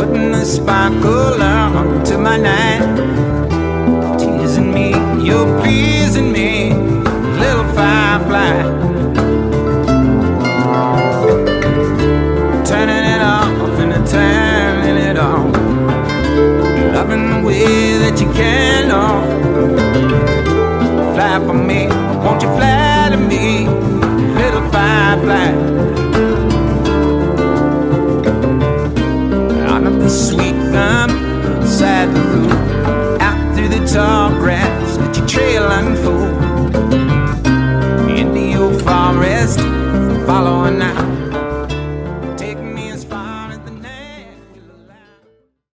putting the sparkle onto my night. Teasing me, you're pleasing me, little firefly. Turning it off and turning it on, loving the way that you can, oh. Fly for me, won't you fly to me, little firefly. Out of the sweet gum, inside the room, out through the tall grass, let your trail unfold. Into your forest, following out